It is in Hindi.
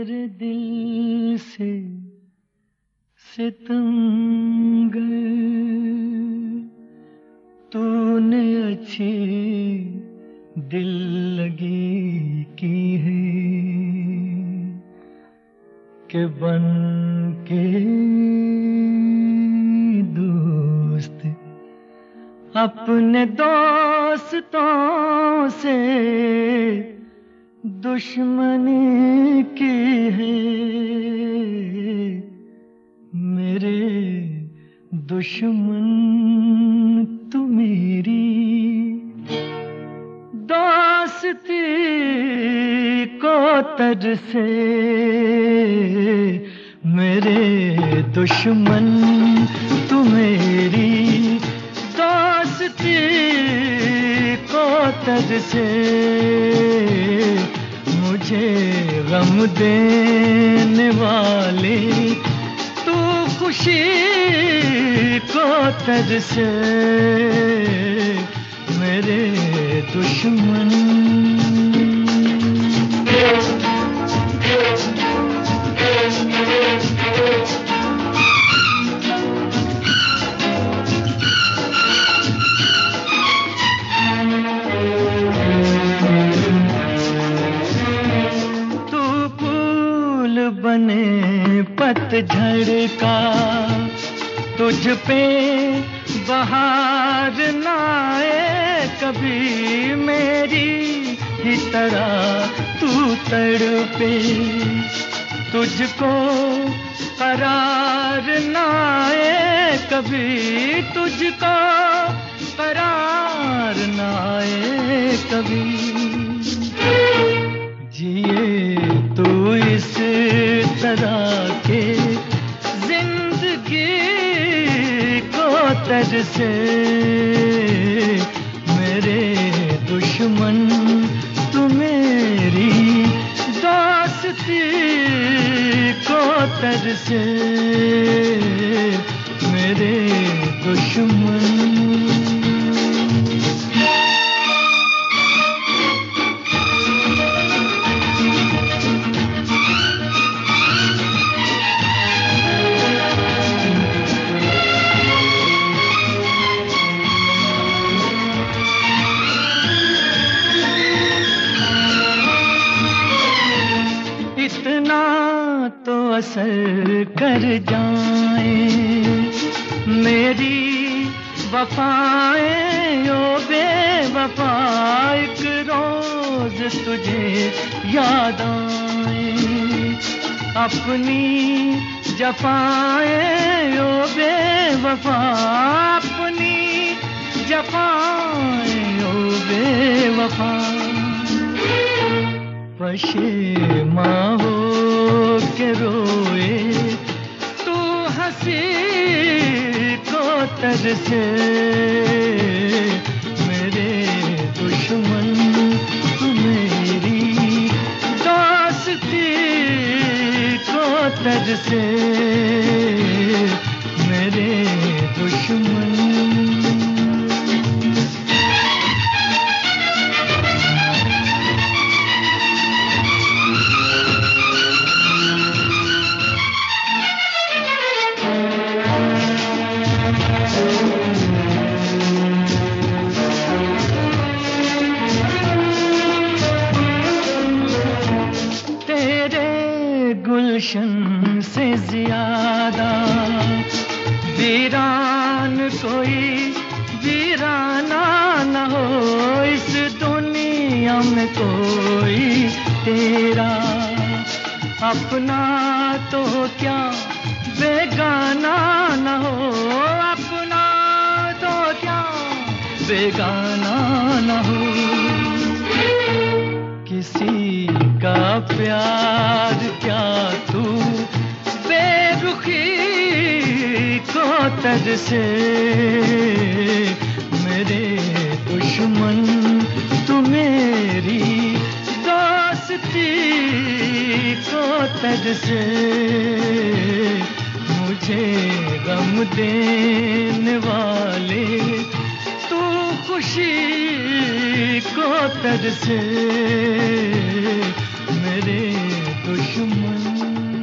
मेरे दिल से सितमगर तूने अच्छी दिल लगी की है कि बन के दोस्त अपने दोस्तों से दुश्मनी की है। मेरे दुश्मन तू मेरी दोस्ती को तरसे। मेरे दुश्मन तू मेरी दोस्ती को तरसे। मुझे गम देने वाले तू खुशी को तरसे। मेरे दुश्मन बने पतझड़ का तुझ पे बहार न आए कभी मेरी ही तरह तू तड़पे। तुझको करार न आए कभी तुझको करार न आए कभी। जिए तू इस तरह के जिंदगी को तरसे। मेरे दुश्मन तू मेरी दोस्ती को तरसे। मेरे दुश्मन तो असर कर जाए मेरी वफाएं ओ बेवफा। एक रोज तुझे याद आए अपनी जफाएं ओ बेवफा। अपनी जफाएं ओ बेवफा। पशेमा हो के रोए तू हंसी को तरसे। मेरे दुश्मन तू मेरी दोस्ती को तरसे। मेरे दुश्मन गुलशन से ज्यादा वीरान कोई वीराना न हो इस दुनिया में कोई तेरा अपना तो क्या बेगाना न हो। अपना तो क्या बेगाना न हो। किसी का प्यार क्या तू बेरुखी को तरसे। मेरे दुश्मन तू मेरी दोस्ती को तरसे। मुझे गम देने वाले तू खुशी को तरसे। मेरे दुश्मन।